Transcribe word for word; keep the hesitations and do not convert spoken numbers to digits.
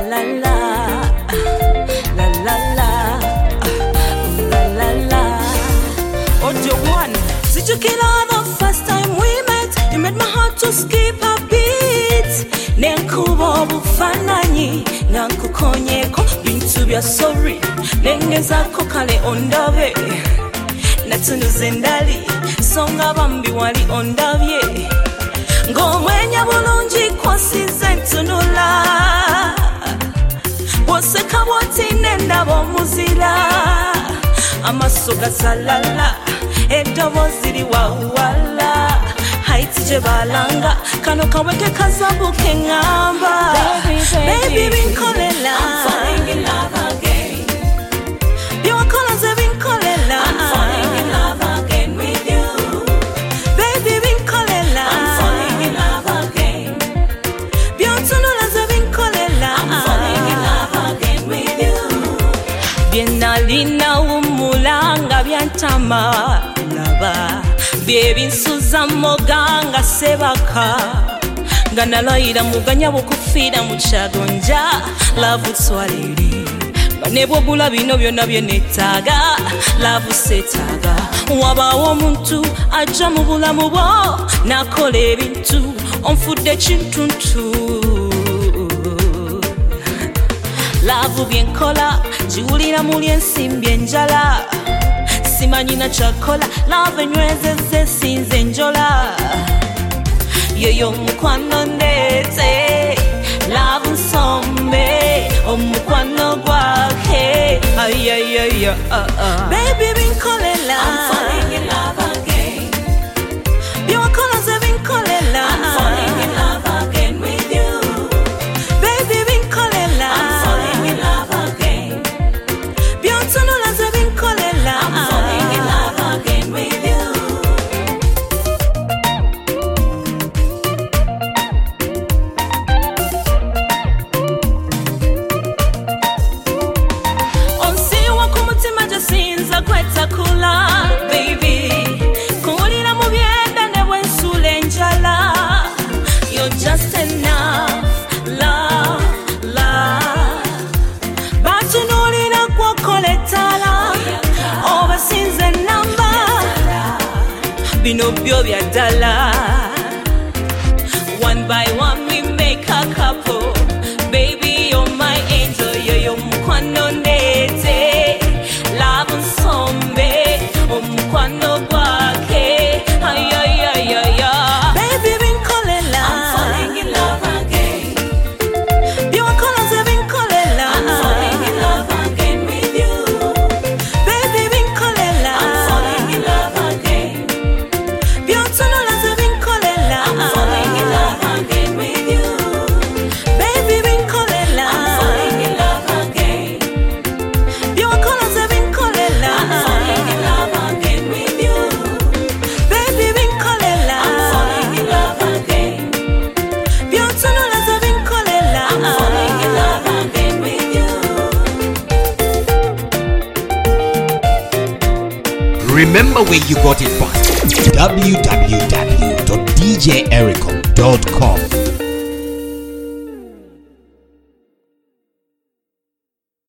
la la, la la la, ooh la la la. Audio one. Did you kill her the first time we met? You made my heart to skip a beat. Nenkubo bufananyi, nankukonyeko bintu bya sorry. Nengezako kale ondave, natunuze ndali, songa bambi wali ondavye. Ngomwenya bulungi kwasize ntunula, boseka bwoti nenda bomuzira. Amaso gasalala, eddoboozi liwawala. Haiti je balanga, kano kaweke kazabuke ngamba. Baby binkolela, I'm falling in love again. Byokola binkolela, I'm falling in love again with you. Baby binkolela, I'm falling in love again. Byotunula binkolela, I'm falling in love again with you. Bienalina umulanga byantama lava. Baby nsuza moganga sebaka, nganalayira muganya bukufira muchagonja. Love twaliri banebo bula bino byonna byenetaga. Love setaga wabawo omuntu aja mu bulamu bwo nakola ebintu onfudde kintuntu. Love byenkola jiwulira muli ensimbi enjala. Simanyina chakola, love enywezeze sinze njola. Yoyo mukwano ndete, love nsombe, omukwano gwake. Ay ay ay ay uh, uh. Baby binkolela, I'm falling in love again. Byokola ze binkolela, I'm falling in love again with you. Baby binkolela, I'm falling in love again. Byotunula ze binkolela, I'm falling in love again with you. Onsiwa kumutima jasinza kweta kula, baby. Kuulira mu byenda ne bwensula enjala. You're just enough, love, love. Batunulira kwokoletala, oba sinze namba. Bino byo bya ddala. One by one we make a couple. Baby you're my angel, yoyo mukwano ndete. Love nsombe, omukwano gwake. Ay ay ay ay ay. Baby binkolela, I'm falling in love again. Byokola ze binkolela, I'm falling in love again with you. Baby binkolela, I'm falling in love again. Byotunula ze binkolela, I'm falling in love again with you. Baby binkolela, I'm falling in love again. Byokola ze binkolela, I'm falling in love again with you. Baby binkolela, I'm falling in love again. Byotunula ze binkolela, I'm falling in love again with you. Remember where you got it from. w w w dot d j ericom dot com